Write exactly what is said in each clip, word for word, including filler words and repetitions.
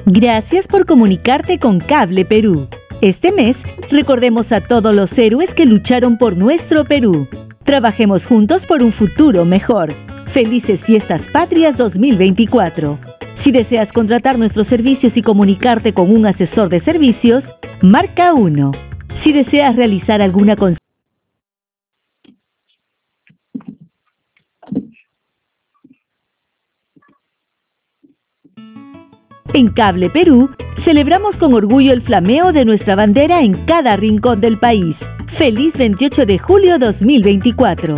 Gracias por comunicarte con Cable Perú. Este mes, recordemos a todos los héroes que lucharon por nuestro Perú. Trabajemos juntos por un futuro mejor. Felices Fiestas Patrias dos mil veinticuatro. Si deseas contratar nuestros servicios y comunicarte con un asesor de servicios, marca uno. Si deseas realizar alguna consulta, en Cable Perú, celebramos con orgullo el flameo de nuestra bandera en cada rincón del país. ¡Feliz veintiocho de julio dos mil veinticuatro!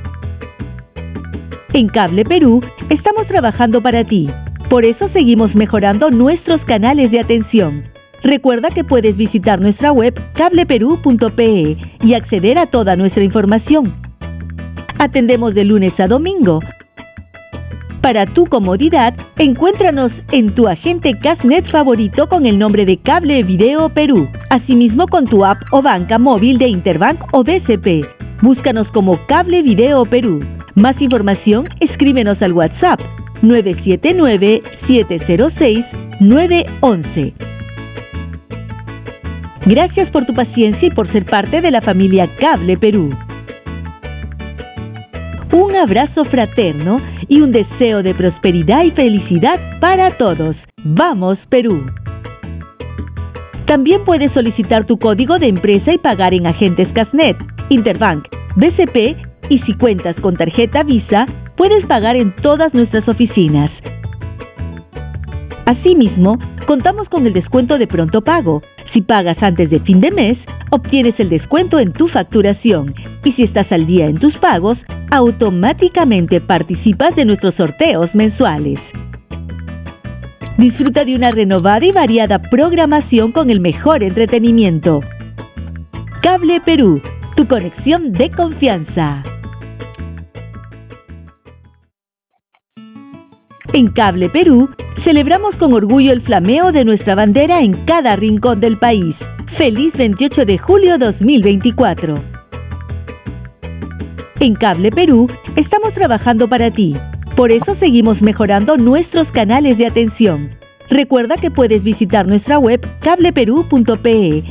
En Cable Perú, estamos trabajando para ti. Por eso seguimos mejorando nuestros canales de atención. Recuerda que puedes visitar nuestra web cable perú punto pe y acceder a toda nuestra información. Atendemos de lunes a domingo. Para tu comodidad, encuéntranos en tu agente Cashnet favorito con el nombre de Cable Video Perú, asimismo con tu app o banca móvil de Interbank o B C P. Búscanos como Cable Video Perú. Más información, escríbenos al WhatsApp nueve siete nueve, siete cero seis, nueve uno uno. Gracias por tu paciencia y por ser parte de la familia Cable Perú. Un abrazo fraterno y un deseo de prosperidad y felicidad para todos. ¡Vamos, Perú! También puedes solicitar tu código de empresa y pagar en agentes Cashnet, Interbank, B C P y si cuentas con tarjeta Visa, puedes pagar en todas nuestras oficinas. Asimismo, contamos con el descuento de pronto pago. Si pagas antes de fin de mes, obtienes el descuento en tu facturación. Y si estás al día en tus pagos, automáticamente participas de nuestros sorteos mensuales. Disfruta de una renovada y variada programación con el mejor entretenimiento. Cable Perú, tu conexión de confianza. En Cable Perú, celebramos con orgullo el flameo de nuestra bandera en cada rincón del país. ¡Feliz veintiocho de julio dos mil veinticuatro! En Cable Perú, estamos trabajando para ti. Por eso seguimos mejorando nuestros canales de atención. Recuerda que puedes visitar nuestra web cable perú punto pe